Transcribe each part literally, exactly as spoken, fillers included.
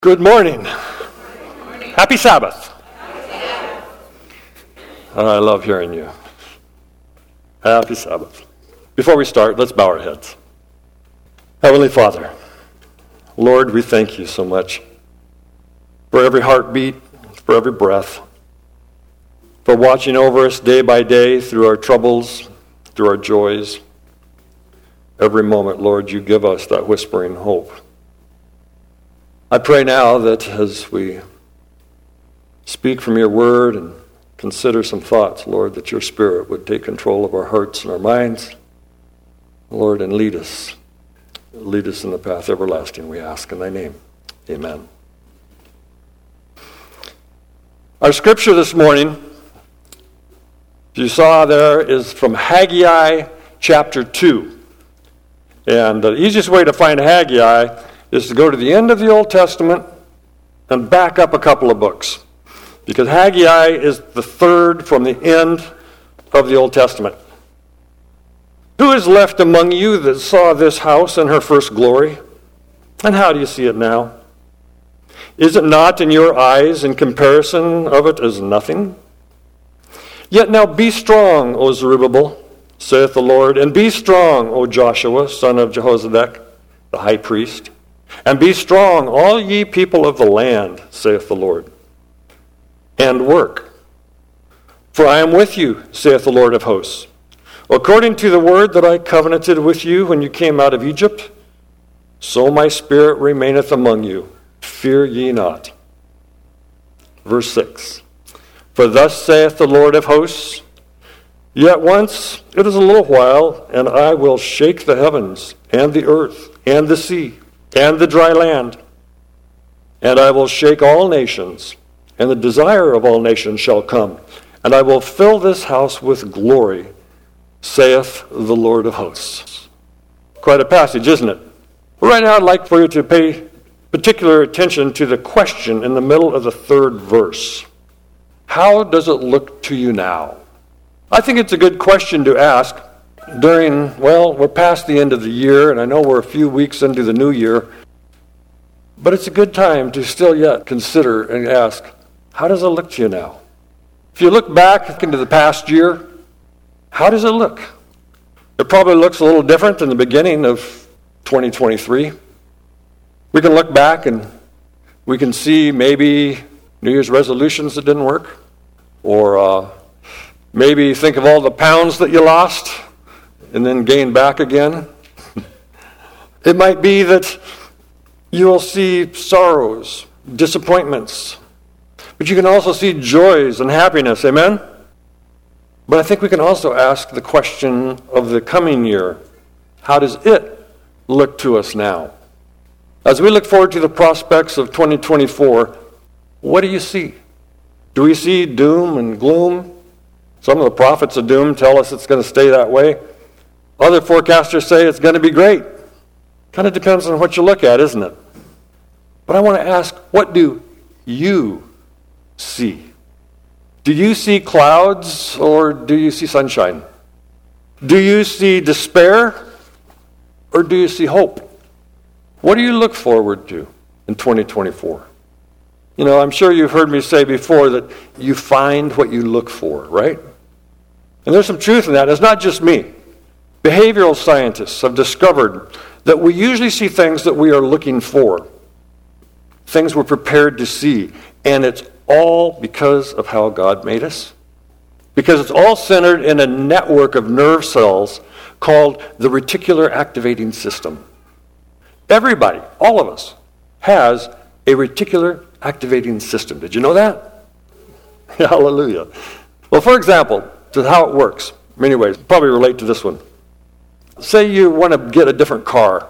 Good morning. Good morning. Happy Sabbath. Happy Sabbath. I love hearing you. Happy Sabbath. Before we start, let's bow our heads. Heavenly Father, Lord, we thank you so much for every heartbeat, for every breath, for watching over us day by day through our troubles, through our joys. Every moment, Lord, you give us that whispering hope. I pray now that as we speak from your word and consider some thoughts, Lord, that your Spirit would take control of our hearts and our minds, Lord, and lead us. Lead us in the path everlasting, we ask in thy name. Amen. Our scripture this morning, you saw there, is from Haggai chapter two. And the easiest way to find Haggai is to go to the end of the Old Testament and back up a couple of books. Because Haggai is the third from the end of the Old Testament. Who is left among you that saw this house in her first glory? And how do you see it now? Is it not in your eyes in comparison of it as nothing? Yet now be strong, O Zerubbabel, saith the Lord, and be strong, O Joshua, son of Jehozadak, the high priest. And be strong, all ye people of the land, saith the Lord, and work. For I am with you, saith the Lord of hosts. According to the word that I covenanted with you when you came out of Egypt, so my spirit remaineth among you. Fear ye not. Verse six. For thus saith the Lord of hosts, yet once it is a little while, and I will shake the heavens, and the earth, and the sea, and the dry land. And I will shake all nations, and the desire of all nations shall come. And I will fill this house with glory, saith the Lord of hosts. Quite a passage, isn't it? Well, right now I'd like for you to pay particular attention to the question in the middle of the third verse. How does it look to you now? I think it's a good question to ask during, well, we're past the end of the year, and I know we're a few weeks into the new year, but it's a good time to still yet consider and ask, how does it look to you now? If you look back into the past year, how does it look? It probably looks a little different than the beginning of twenty twenty-three. We can look back and we can see maybe New Year's resolutions that didn't work, or uh, maybe think of all the pounds that you lost and then gain back again. It might be that you will see sorrows, disappointments, but you can also see joys and happiness, amen? But I think we can also ask the question of the coming year. How does it look to us now? As we look forward to the prospects of twenty twenty-four, what do you see? Do we see doom and gloom? Some of the prophets of doom tell us it's going to stay that way. Other forecasters say it's going to be great. Kind of depends on what you look at, isn't it? But I want to ask, what do you see? Do you see clouds or do you see sunshine? Do you see despair or do you see hope? What do you look forward to in twenty twenty-four? You know, I'm sure you've heard me say before that you find what you look for, right? And there's some truth in that. It's not just me. Behavioral scientists have discovered that we usually see things that we are looking for, things we're prepared to see, and it's all because of how God made us. Because it's all centered in a network of nerve cells called the reticular activating system. Everybody, all of us, has a reticular activating system. Did you know that? Hallelujah. Well, for example, to how it works, in many ways, probably relate to this one. Say you want to get a different car,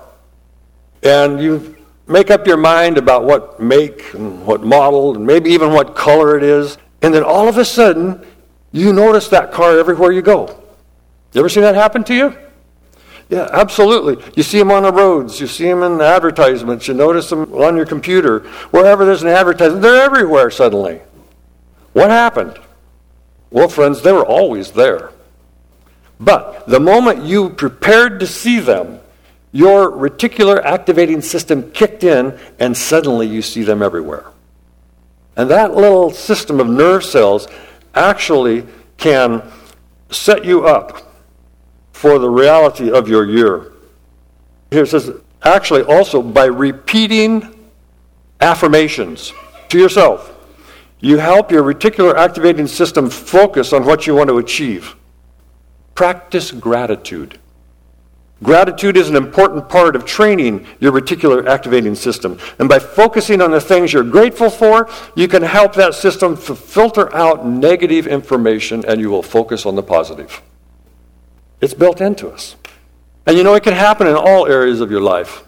and you make up your mind about what make and what model and maybe even what color it is, and then all of a sudden, you notice that car everywhere you go. You ever seen that happen to you? Yeah, absolutely. You see them on the roads. You see them in the advertisements. You notice them on your computer. Wherever there's an advertisement, they're everywhere suddenly. What happened? Well, friends, they were always there. But the moment you prepared to see them, your reticular activating system kicked in, and suddenly you see them everywhere. And that little system of nerve cells actually can set you up for the reality of your year. Here it says, actually also by repeating affirmations to yourself, you help your reticular activating system focus on what you want to achieve. Practice gratitude. Gratitude is an important part of training your reticular activating system. And by focusing on the things you're grateful for, you can help that system f- filter out negative information, and you will focus on the positive. It's built into us. And you know, it can happen in all areas of your life.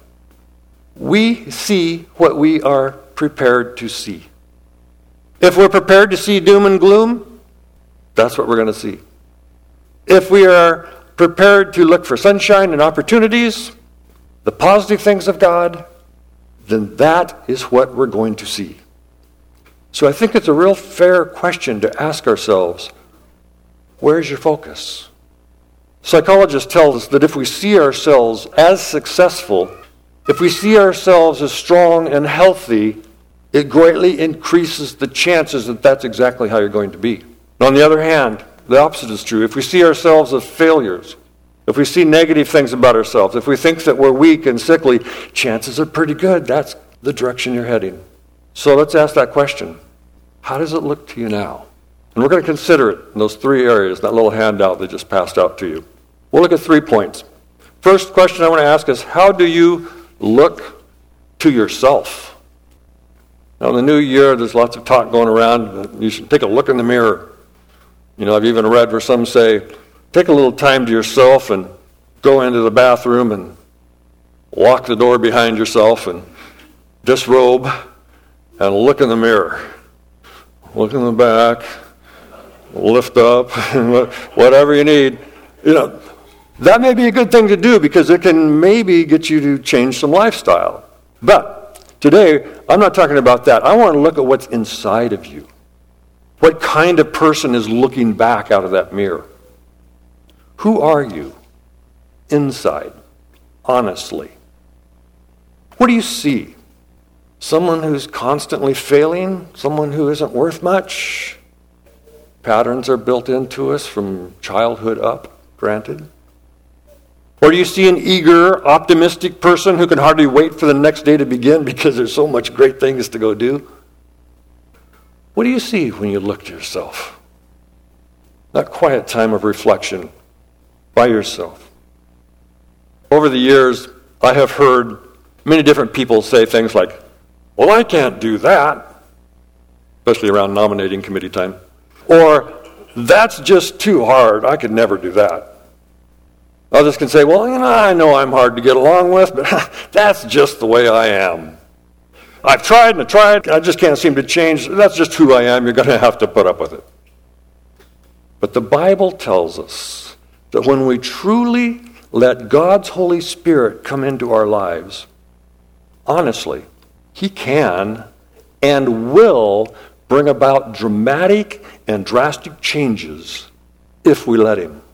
We see what we are prepared to see. If we're prepared to see doom and gloom, that's what we're going to see. If we are prepared to look for sunshine and opportunities, the positive things of God, then that is what we're going to see. So I think it's a real fair question to ask ourselves, where's your focus? Psychologists tell us that if we see ourselves as successful, if we see ourselves as strong and healthy, it greatly increases the chances that that's exactly how you're going to be. And on the other hand, the opposite is true. If we see ourselves as failures, if we see negative things about ourselves, if we think that we're weak and sickly, chances are pretty good that's the direction you're heading. So let's ask that question. How does it look to you now? And we're going to consider it in those three areas, that little handout that just passed out to you. We'll look at three points. First question I want to ask is, how do you look to yourself? Now, in the new year, there's lots of talk going around. You should take a look in the mirror. You know, I've even read where some say, take a little time to yourself and go into the bathroom and lock the door behind yourself and disrobe and look in the mirror. Look in the back, lift up, whatever you need. You know, that may be a good thing to do because it can maybe get you to change some lifestyle. But today, I'm not talking about that. I want to look at what's inside of you. What kind of person is looking back out of that mirror? Who are you inside, honestly? What do you see? Someone who's constantly failing? Someone who isn't worth much? Patterns are built into us from childhood up, granted. Or do you see an eager, optimistic person who can hardly wait for the next day to begin because there's so much great things to go do? What do you see when you look to yourself? That quiet time of reflection by yourself. Over the years, I have heard many different people say things like, well, I can't do that, especially around nominating committee time. Or, that's just too hard. I could never do that. Others can say, well, you know, I know I'm hard to get along with, but that's just the way I am. I've tried and tried. I just can't seem to change. That's just who I am. You're going to have to put up with it. But the Bible tells us that when we truly let God's Holy Spirit come into our lives, honestly, He can and will bring about dramatic and drastic changes if we let Him.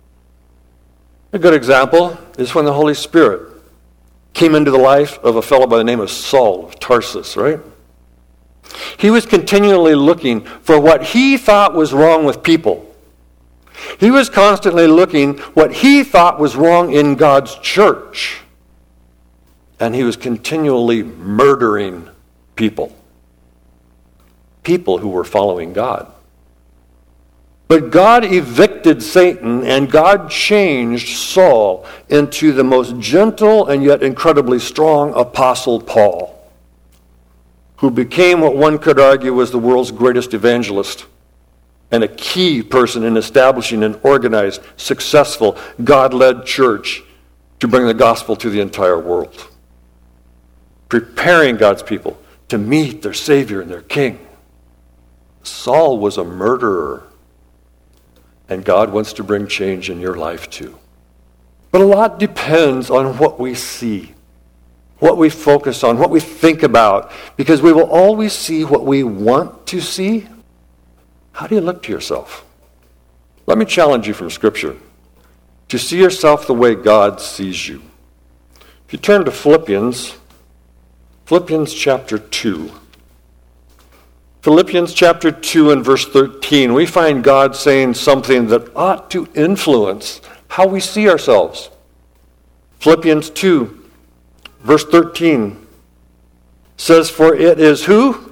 A good example is when the Holy Spirit came into the life of a fellow by the name of Saul of Tarsus, right? He was continually looking for what he thought was wrong with people. He was constantly looking what he thought was wrong in God's church. And he was continually murdering people. People who were following God. But God evicted Satan, and God changed Saul into the most gentle and yet incredibly strong apostle Paul, who became what one could argue was the world's greatest evangelist and a key person in establishing an organized, successful, God-led church to bring the gospel to the entire world, preparing God's people to meet their Savior and their King. Saul was a murderer. And God wants to bring change in your life too. But a lot depends on what we see, what we focus on, what we think about, because we will always see what we want to see. How do you look to yourself? Let me challenge you from Scripture to see yourself the way God sees you. If you turn to Philippians, Philippians chapter two. Philippians chapter two and verse thirteen, we find God saying something that ought to influence how we see ourselves. Philippians two, verse thirteen says, "For it is who?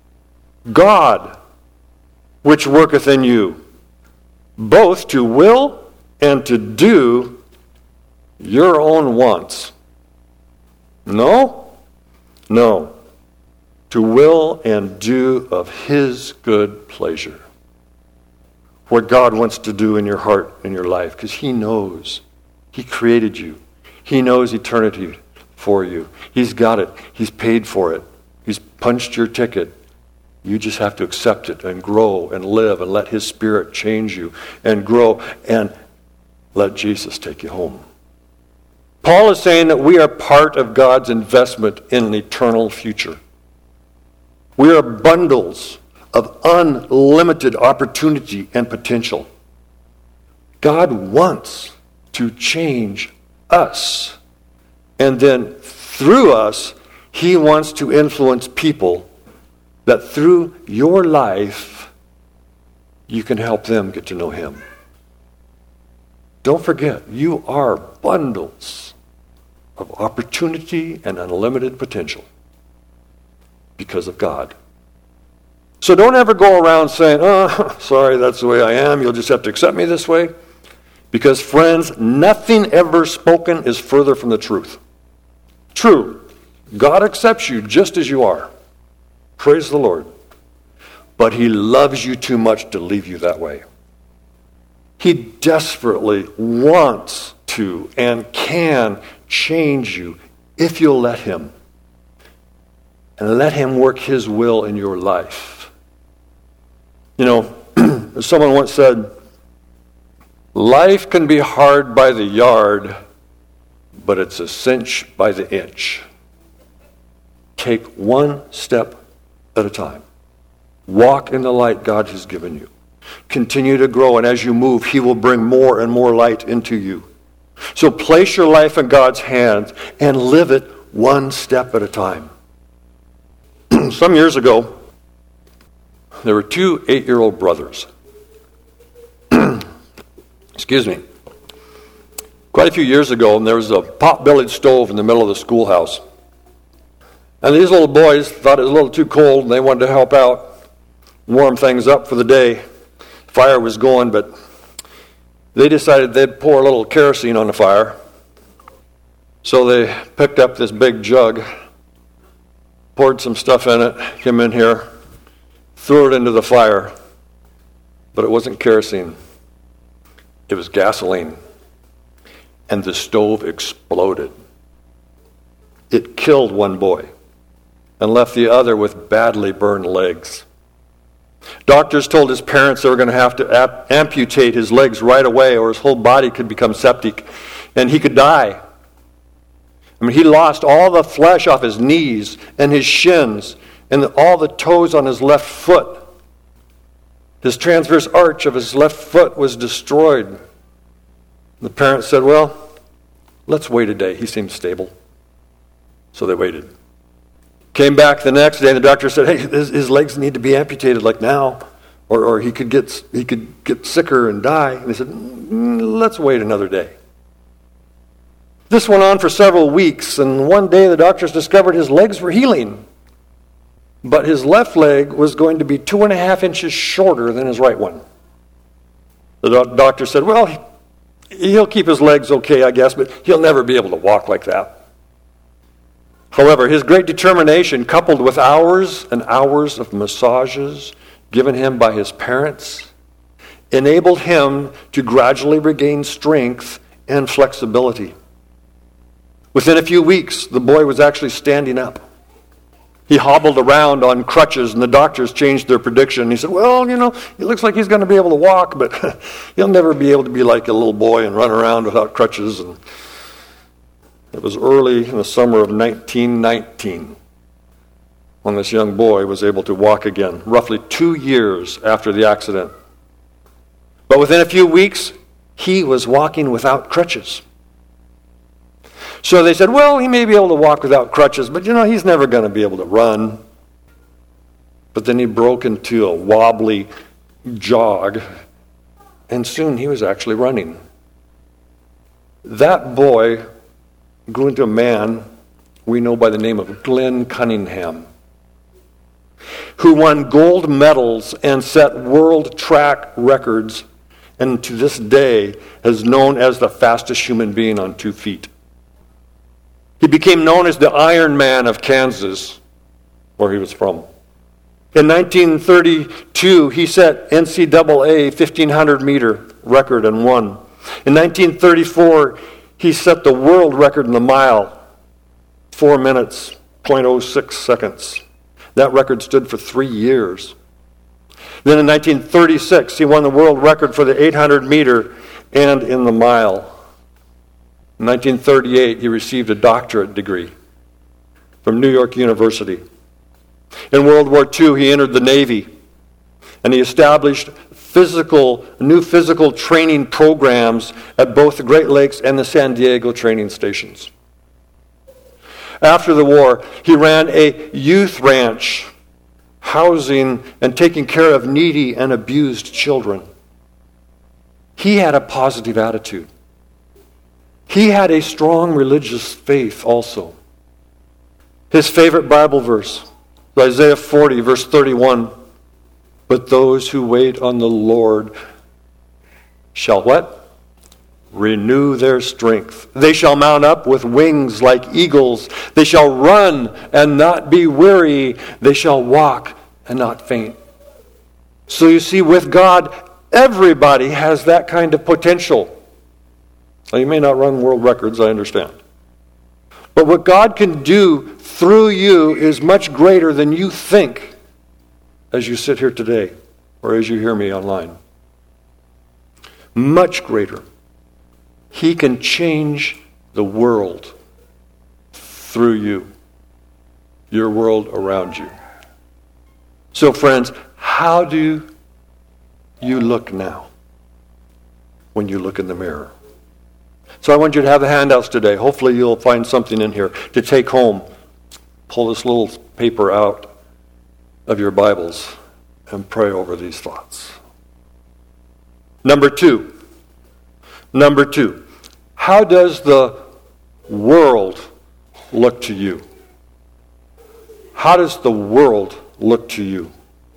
God, which worketh in you, both to will and to do your own wants." No? No. To will and do of his good pleasure. What God wants to do in your heart, in your life, because he knows. He created you. He knows eternity for you. He's got it. He's paid for it. He's punched your ticket. You just have to accept it and grow and live and let his Spirit change you and grow and let Jesus take you home. Paul is saying that we are part of God's investment in an eternal future. We are bundles of unlimited opportunity and potential. God wants to change us. And then through us, he wants to influence people that through your life, you can help them get to know him. Don't forget, you are bundles of opportunity and unlimited potential because of God. So don't ever go around saying, "Oh, sorry, that's the way I am. You'll just have to accept me this way." Because, friends, nothing ever spoken is further from the truth. True, God accepts you just as you are. Praise the Lord. But he loves you too much to leave you that way. He desperately wants to and can change you if you'll let him. And let him work his will in your life. You know, someone once said, "Life can be hard by the yard, but it's a cinch by the inch." Take one step at a time. Walk in the light God has given you. Continue to grow, and as you move, he will bring more and more light into you. So place your life in God's hands and live it one step at a time. Some years ago, there were two eight-year-old brothers. Excuse me. Quite a few years ago, there was a pot-bellied stove in the middle of the schoolhouse. And these little boys thought it was a little too cold, and they wanted to help out, warm things up for the day. Fire was going, but they decided they'd pour a little kerosene on the fire. So they picked up this big jug, poured some stuff in it, came in here, threw it into the fire. But it wasn't kerosene. It was gasoline. And the stove exploded. It killed one boy and left the other with badly burned legs. Doctors told his parents they were going to have to ap- amputate his legs right away or his whole body could become septic and he could die. I mean, he lost all the flesh off his knees and his shins and the, all the toes on his left foot. His transverse arch of his left foot was destroyed. The parents said, "Well, let's wait a day. He seems stable." So they waited. Came back the next day, and the doctor said, "Hey, his, his legs need to be amputated like now, or, or he could get he could get sicker and die." And they said, mm, "Let's wait another day." This went on for several weeks, and one day the doctors discovered his legs were healing, but his left leg was going to be two and a half inches shorter than his right one. The doc- doctor said, "Well, he, he'll keep his legs okay, I guess, but he'll never be able to walk like that." However, his great determination, coupled with hours and hours of massages given him by his parents, enabled him to gradually regain strength and flexibility. Within a few weeks, the boy was actually standing up. He hobbled around on crutches, and the doctors changed their prediction. He said, "Well, you know, it looks like he's going to be able to walk, but he'll never be able to be like a little boy and run around without crutches." And it was early in the summer of nineteen nineteen when this young boy was able to walk again, roughly two years after the accident. But within a few weeks, he was walking without crutches. So they said, well, he may be able to walk without crutches, but you know, he's never going to be able to run. But then he broke into a wobbly jog, and soon he was actually running. That boy grew into a man we know by the name of Glenn Cunningham, who won gold medals and set world track records, and to this day is known as the fastest human being on two feet. He became known as the Iron Man of Kansas, where he was from. In nineteen thirty-two, he set N C double A fifteen hundred meter record and won. In nineteen thirty-four, he set the world record in the mile, four minutes, zero point zero six seconds. That record stood for three years. Then in nineteen thirty-six, he won the world record for the eight hundred meter and in the mile. In nineteen thirty-eight, he received a doctorate degree from New York University. In World War Two, he entered the Navy, and he established physical, new physical training programs at both the Great Lakes and the San Diego training stations. After the war, he ran a youth ranch, housing and taking care of needy and abused children. He had a positive attitude. He had a strong religious faith also. His favorite Bible verse, Isaiah forty, verse thirty-one, but those who wait on the Lord shall what? Renew their strength. They shall mount up with wings like eagles. They shall run and not be weary. They shall walk and not faint. So you see, with God, everybody has that kind of potential. Now, you may not run world records, I understand. But what God can do through you is much greater than you think as you sit here today or as you hear me online. Much greater. He can change the world through you, your world around you. So friends, how do you look now when you look in the mirror? So I want you to have the handouts today. Hopefully you'll find something in here to take home. Pull this little paper out of your Bibles and pray over these thoughts. Number two. Number two. How does the world look to you? How does the world look to you?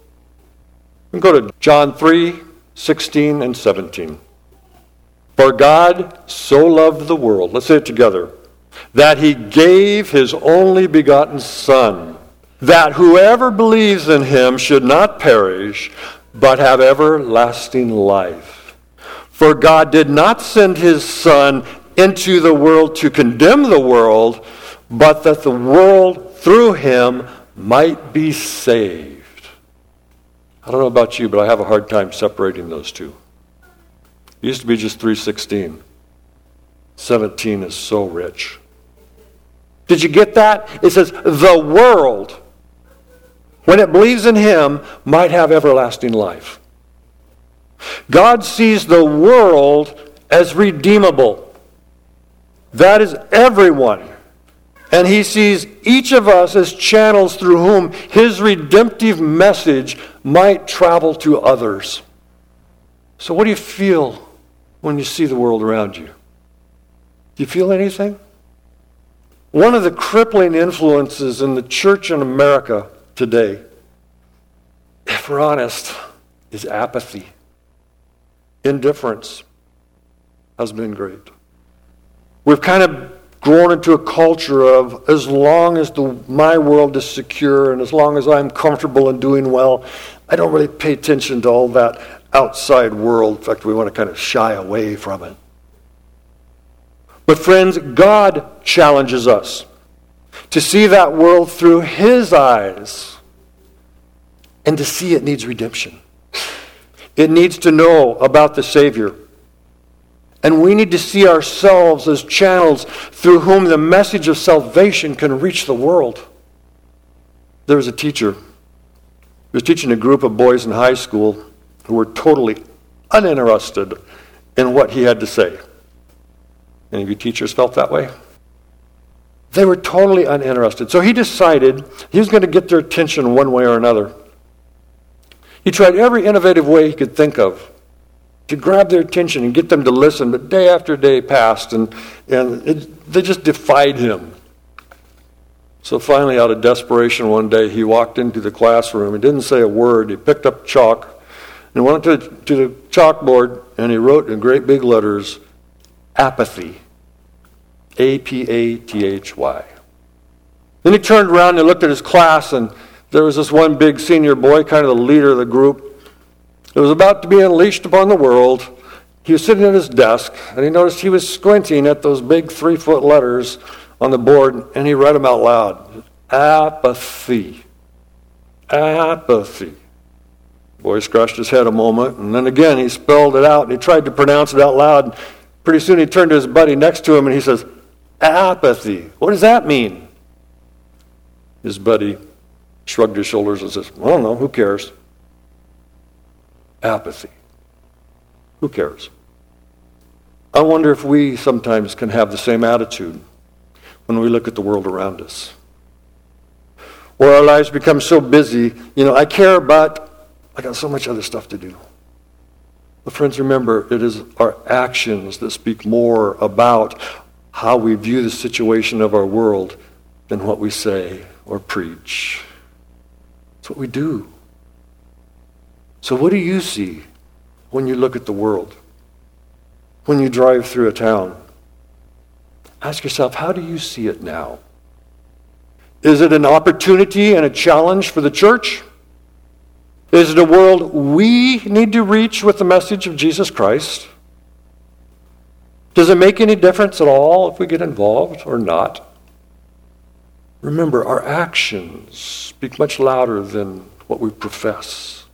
We go to John three, sixteen and seventeen. For God so loved the world, let's say it together, that he gave his only begotten Son, that whoever believes in him should not perish, but have everlasting life. For God did not send his Son into the world to condemn the world, but that the world through him might be saved. I don't know about you, but I have a hard time separating those two. It used to be just three sixteen. seventeen is so rich. Did you get that? It says, the world, when it believes in him, might have everlasting life. God sees the world as redeemable. That is everyone. And he sees each of us as channels through whom his redemptive message might travel to others. So what do you feel when you see the world around you? Do you feel anything? One of the crippling influences in the church in America today, if we're honest, is apathy. Indifference has been great. We've kind of grown into a culture of as long as the, my world is secure and as long as I'm comfortable and doing well, I don't really pay attention to all that outside world. In fact, we want to kind of shy away from it. But friends, God challenges us to see that world through his eyes, and to see it needs redemption. It needs to know about the Savior. And we need to see ourselves as channels through whom the message of salvation can reach the world. There was a teacher who was teaching a group of boys in high school who were totally uninterested in what he had to say. Any of you teachers felt that way? They were totally uninterested. So he decided he was going to get their attention one way or another. He tried every innovative way he could think of to grab their attention and get them to listen, but day after day passed, and, and it, they just defied him. So finally, out of desperation one day, he walked into the classroom. He didn't say a word. He picked up chalk and went to, to the chalkboard, and he wrote in great big letters, apathy. A P A T H Y. Then he turned around and he looked at his class, and there was this one big senior boy, kind of the leader of the group, that was about to be unleashed upon the world. He was sitting at his desk, and he noticed he was squinting at those big three-foot letters on the board, and he read them out loud. Apathy. Apathy. The boy scratched his head a moment, and then again he spelled it out, and he tried to pronounce it out loud. Pretty soon he turned to his buddy next to him, and he says, apathy. What does that mean? His buddy shrugged his shoulders and says, I don't know, who cares? Apathy. Who cares? I wonder if we sometimes can have the same attitude when we look at the world around us. Or our lives become so busy, you know, I care, but I got so much other stuff to do. But friends, remember, it is our actions that speak more about how we view the situation of our world than what we say or preach. It's what we do. So what do you see when you look at the world? When you drive through a town? Ask yourself, how do you see it now? Is it an opportunity and a challenge for the church? Is it a world we need to reach with the message of Jesus Christ? Does it make any difference at all if we get involved or not? Remember, our actions speak much louder than what we profess.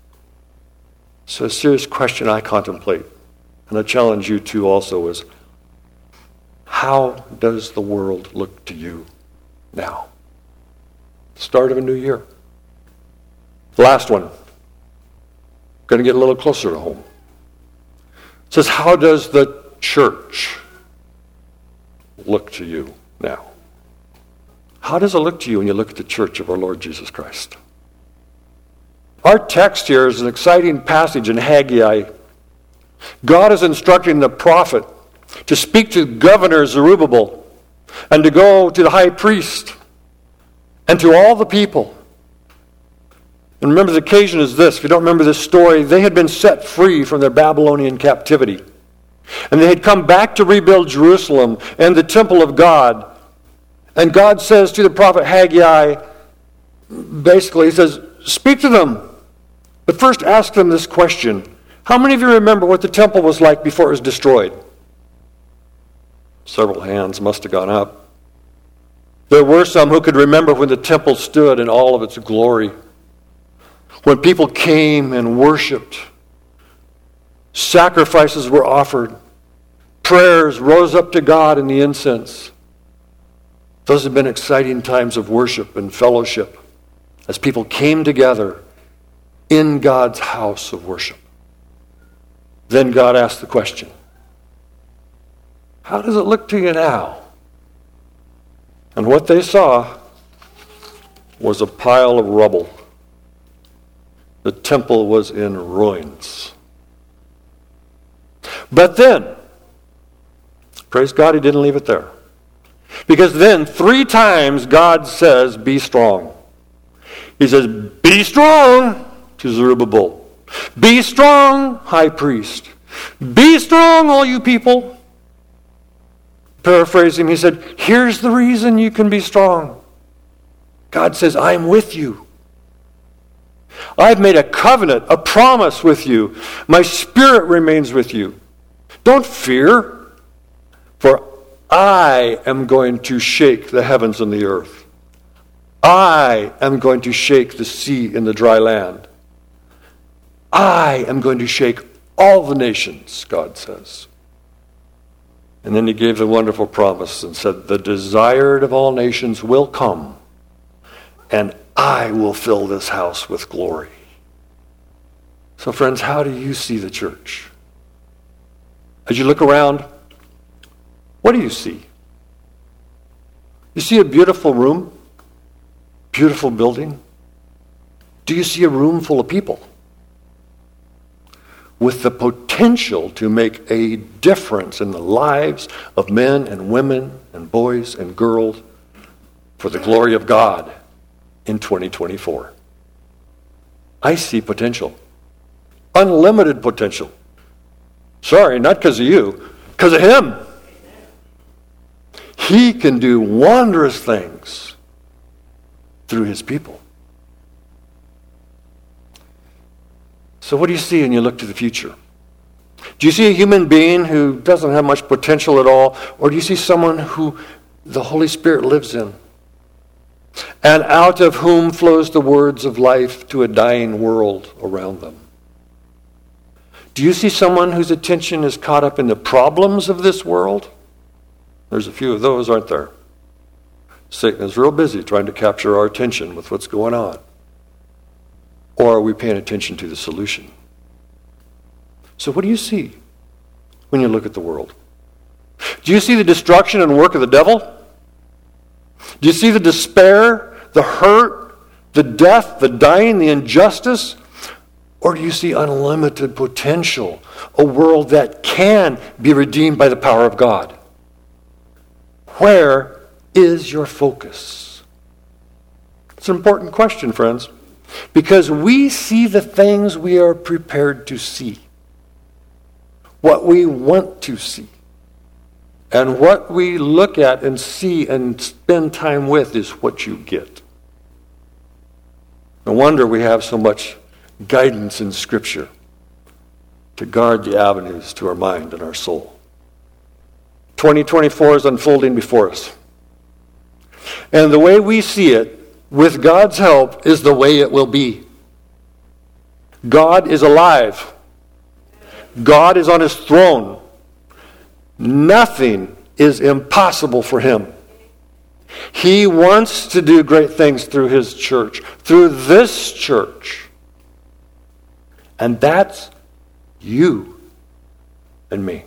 So a serious question I contemplate, and I challenge you to also, is how does the world look to you now? Start of a new year. Last one. Going to get a little closer to home. It says, how does the church look to you now? How does it look to you when you look at the church of our Lord Jesus Christ? Our text here is an exciting passage in Haggai. God is instructing the prophet to speak to Governor Zerubbabel and to go to the high priest and to all the people. And remember, the occasion is this. If you don't remember this story, they had been set free from their Babylonian captivity. And they had come back to rebuild Jerusalem and the temple of God. And God says to the prophet Haggai, basically, he says, speak to them. But first ask them this question. How many of you remember what the temple was like before it was destroyed? Several hands must have gone up. There were some who could remember when the temple stood in all of its glory. When people came and worshiped, sacrifices were offered, prayers rose up to God in the incense. Those have been exciting times of worship and fellowship as people came together in God's house of worship. Then God asked the question, how does it look to you now? And what they saw was a pile of rubble. The temple was in ruins. But then, praise God, he didn't leave it there. Because then, three times, God says, be strong. He says, be strong to Zerubbabel. Be strong, high priest. Be strong, all you people. Paraphrasing, he said, here's the reason you can be strong. God says, I'm with you. I've made a covenant, a promise with you. My spirit remains with you. Don't fear, for I am going to shake the heavens and the earth. I am going to shake the sea and the dry land. I am going to shake all the nations, God says. And then he gave the wonderful promise and said, the desired of all nations will come, and I will fill this house with glory. So friends, how do you see the church? As you look around, what do you see? You see a beautiful room? Beautiful building? Do you see a room full of people with the potential to make a difference in the lives of men and women and boys and girls for the glory of God in twenty twenty-four? I see potential. Unlimited potential. Sorry, not because of you, because of Him. He can do wondrous things through His people. So what do you see when you look to the future? Do you see a human being who doesn't have much potential at all? Or do you see someone who the Holy Spirit lives in? And out of whom flows the words of life to a dying world around them? Do you see someone whose attention is caught up in the problems of this world? There's a few of those, aren't there? Satan is real busy trying to capture our attention with what's going on. Or are we paying attention to the solution? So what do you see when you look at the world? Do you see the destruction and work of the devil? Do you see the despair, the hurt, the death, the dying, the injustice? Or do you see unlimited potential, a world that can be redeemed by the power of God? Where is your focus? It's an important question, friends, because we see the things we are prepared to see, what we want to see. And what we look at and see and spend time with is what you get. No wonder we have so much guidance in Scripture to guard the avenues to our mind and our soul. twenty twenty-four is unfolding before us. And the way we see it, with God's help, is the way it will be. God is alive. God is on His throne. Nothing is impossible for Him. He wants to do great things through His church, through this church. And that's you and me,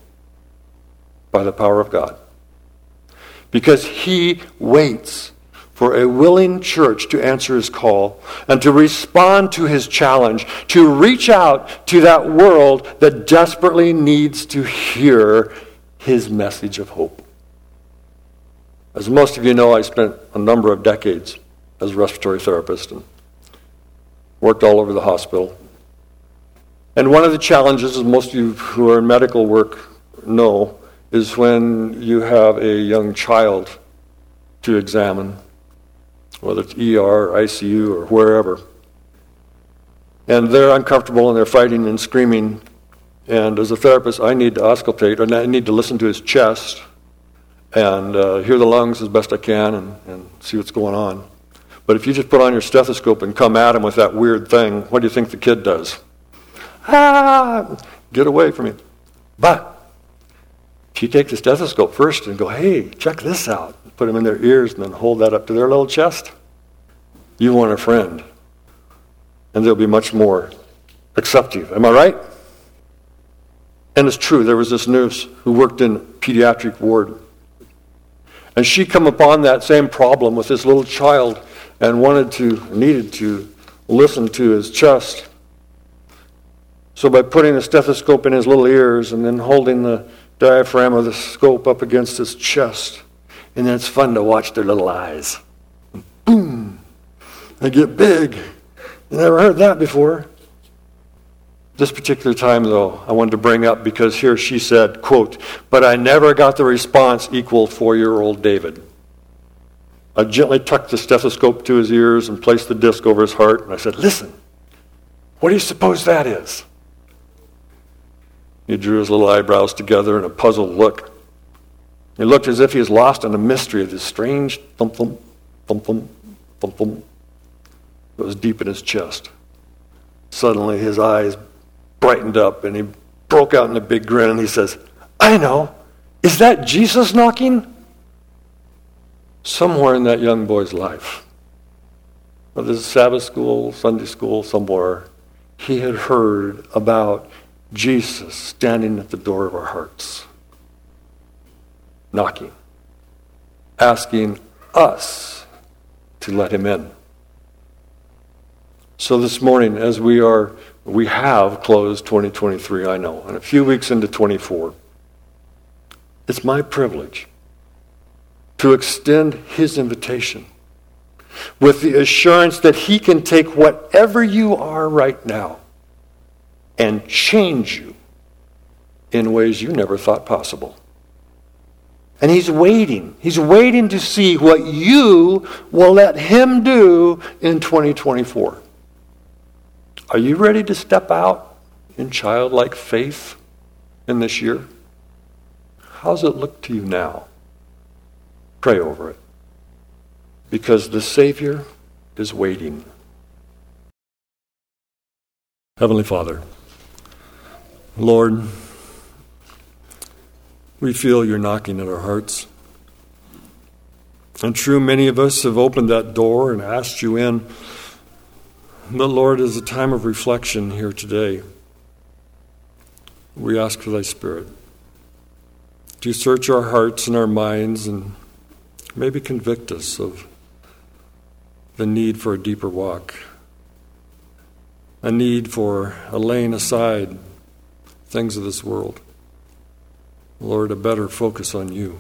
by the power of God. Because He waits for a willing church to answer His call and to respond to His challenge, to reach out to that world that desperately needs to hear His message of hope. As most of you know, I spent a number of decades as a respiratory therapist and worked all over the hospital. And one of the challenges, as most of you who are in medical work know, is when you have a young child to examine, whether it's E R or I C U or wherever. And they're uncomfortable and they're fighting and screaming. And as a therapist, I need to auscultate, and I need to listen to his chest and uh, hear the lungs as best I can and, and see what's going on. But if you just put on your stethoscope and come at him with that weird thing, what do you think the kid does? Ah, get away from me. But if you take the stethoscope first and go, hey, check this out, put them in their ears and then hold that up to their little chest, you want a friend. And they'll be much more accepting. Am I right? And it's true, there was this nurse who worked in pediatric ward. And she come upon that same problem with this little child and wanted to, needed to listen to his chest. So by putting the stethoscope in his little ears and then holding the diaphragm of the scope up against his chest, and then it's fun to watch their little eyes. Boom! They get big. You never heard that before. This particular time, though, I wanted to bring up because here she said, quote, but I never got the response equal four-year-old David. I gently tucked the stethoscope to his ears and placed the disc over his heart, and I said, listen, what do you suppose that is? He drew his little eyebrows together in a puzzled look. He looked as if he was lost in the mystery of this strange thump-thump, thump-thump, thump-thump that was deep in his chest. Suddenly his eyes brightened up and he broke out in a big grin and he says, I know. Is that Jesus knocking? Somewhere in that young boy's life, whether it's Sabbath school, Sunday school, somewhere, he had heard about Jesus standing at the door of our hearts, knocking, asking us to let him in. So this morning, as we are, we have closed twenty twenty-three, I know, and a few weeks into twenty-four, it's my privilege to extend his invitation with the assurance that he can take whatever you are right now and change you in ways you never thought possible. And he's waiting. He's waiting to see what you will let him do in twenty twenty-four. Are you ready to step out in childlike faith in this year? How's it look to you now? Pray over it. Because the Savior is waiting. Heavenly Father, Lord, we feel you're knocking at our hearts. And true, many of us have opened that door and asked you in. But Lord, as a time of reflection here today, we ask for thy Spirit to search our hearts and our minds and maybe convict us of the need for a deeper walk, a need for a laying aside things of this world. Lord, a better focus on you.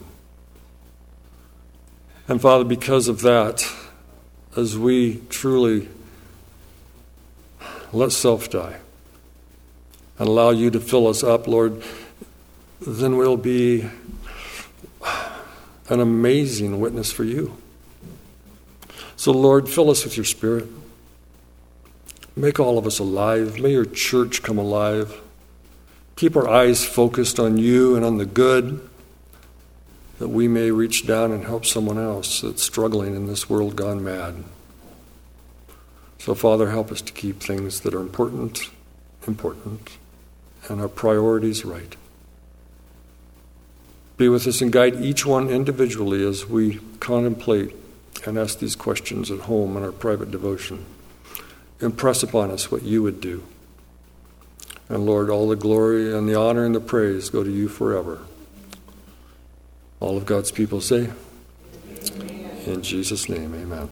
And Father, because of that, as we truly let self die and allow you to fill us up, Lord, then we'll be an amazing witness for you. So, Lord, fill us with your Spirit. Make all of us alive. May your church come alive. Keep our eyes focused on you and on the good, that we may reach down and help someone else that's struggling in this world gone mad. So, Father, help us to keep things that are important, important, and our priorities right. Be with us and guide each one individually as we contemplate and ask these questions at home in our private devotion. Impress upon us what you would do. And Lord, all the glory and the honor and the praise go to you forever. All of God's people say, in Jesus' name, amen.